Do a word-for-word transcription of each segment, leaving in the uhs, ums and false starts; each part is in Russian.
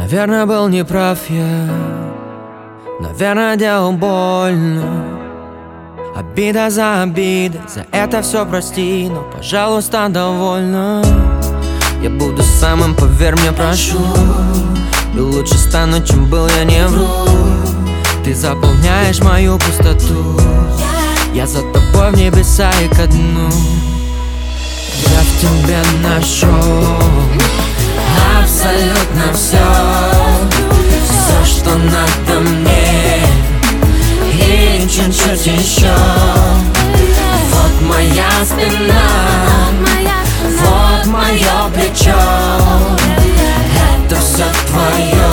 Наверное, был неправ я, наверное, делал больно. Обида за обидой, за это все прости, но, пожалуйста, довольно. Я буду самым, поверь мне, прошу, и лучше стану, чем был, я не вру. Ты заполняешь мою пустоту, я за тобой в небеса и ко дну. Я в тебе нашел абсолютно все, все, что надо мне, и чуть-чуть еще. Вот моя спина, вот мое плечо, это все твое,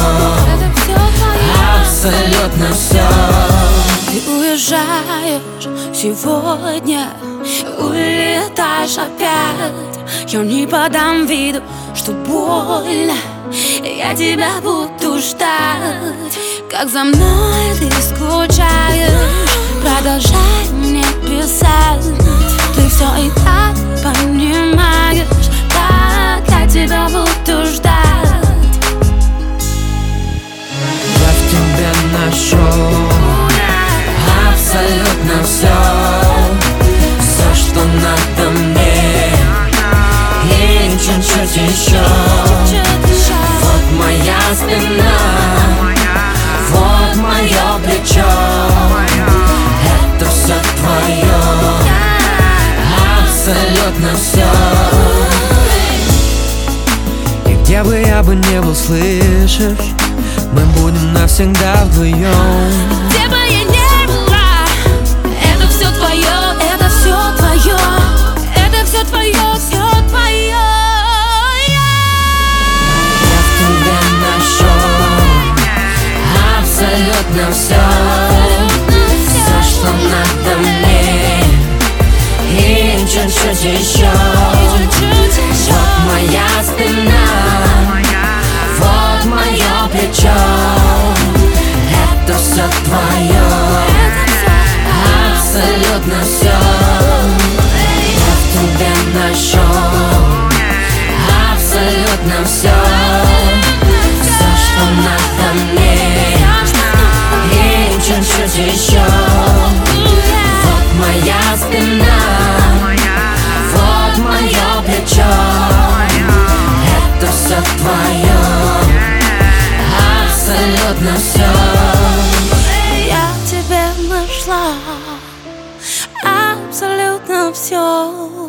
абсолютно все. Ты уезжаешь сегодня, улетаешь опять. Я не подам виду, что больно, я тебя буду ждать. Как за мной ты скучаешь, продолжай мне писать. Ты все и так понимаешь, как я тебя буду ждать. Я в тебе нашел абсолютно все, все, что надо мне, и чуть-чуть еще. Вот моя спина, вот мое плечо, это все твое, абсолютно все. И где бы я бы не был, слышишь, мы будем навсегда вдвоем. Где бы я ни была, это все твое, это все твое, это все твое, все твое. Я в тебе нашел абсолютно все, все, что надо мне, и чуть-чуть еще. Вот моя спина, вот мое плечо, это все твое, абсолютно все. Я в тебе нашел абсолютно все, все, что надо мне, и чуть-чуть еще. Вот моя спина, вот мое плечо, это все твое, абсолютно все. Я в тебе нашла абсолютно все.